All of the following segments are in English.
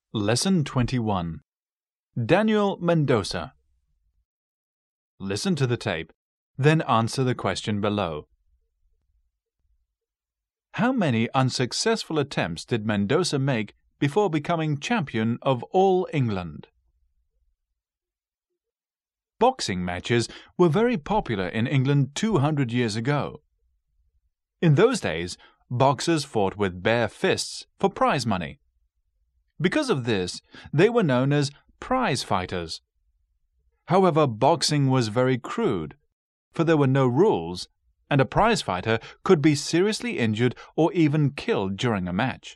Lesson 21. Daniel Mendoza. Listen to the tape, then answer the question below. How many unsuccessful attempts did Mendoza make before becoming champion of all England? Boxing matches were very popular in England 200 years ago. In those days, boxers fought with bare fists for prize money. Because of this, they were known as prize fighters. However, boxing was very crude, for there were no rules, and a prize fighter could be seriously injured or even killed during a match.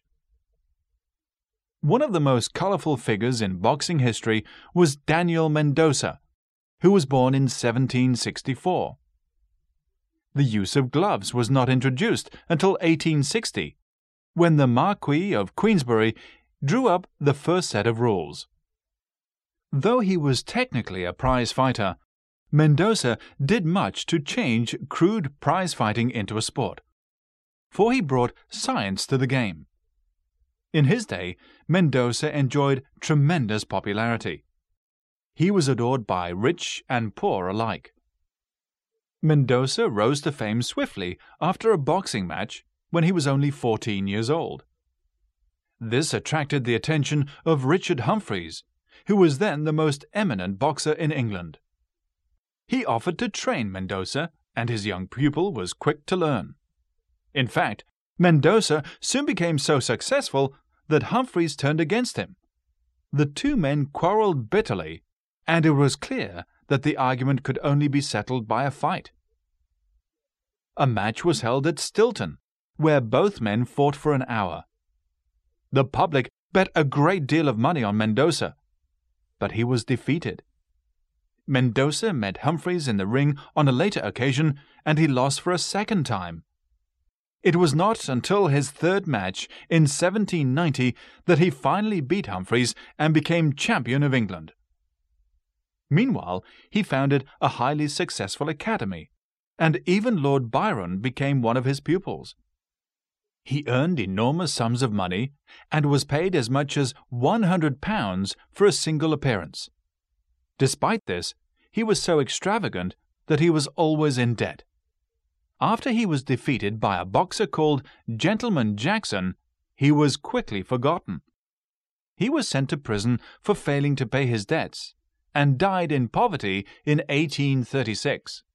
One of the most colorful figures in boxing history was Daniel Mendoza, who was born in 1764. The use of gloves was not introduced until 1860, when the Marquis of Queensberry drew up the first set of rules. Though he was technically a prize fighter, Mendoza did much to change crude prize fighting into a sport, for he brought science to the game. In his day, Mendoza enjoyed tremendous popularity. He was adored by rich and poor alike. Mendoza rose to fame swiftly after a boxing match when he was only 14 years old. This attracted the attention of Richard Humphreys, who was then the most eminent boxer in England. He offered to train Mendoza, and his young pupil was quick to learn. In fact, Mendoza soon became so successful that Humphreys turned against him. The two men quarreled bitterly, and it was clear that the argument could only be settled by a fight. A match was held at Stilton, where both men fought for an hour. The public bet a great deal of money on Mendoza, but he was defeated. Mendoza met Humphreys in the ring on a later occasion, and he lost for a second time. It was not until his third match in 1790 that he finally beat Humphreys and became champion of England. Meanwhile, he founded a highly successful academy, and even Lord Byron became one of his pupils. He earned enormous sums of money and was paid as much as £100 for a single appearance. Despite this, he was so extravagant that he was always in debt. After he was defeated by a boxer called Gentleman Jackson, he was quickly forgotten. He was sent to prison for failing to pay his debts and died in poverty in 1836.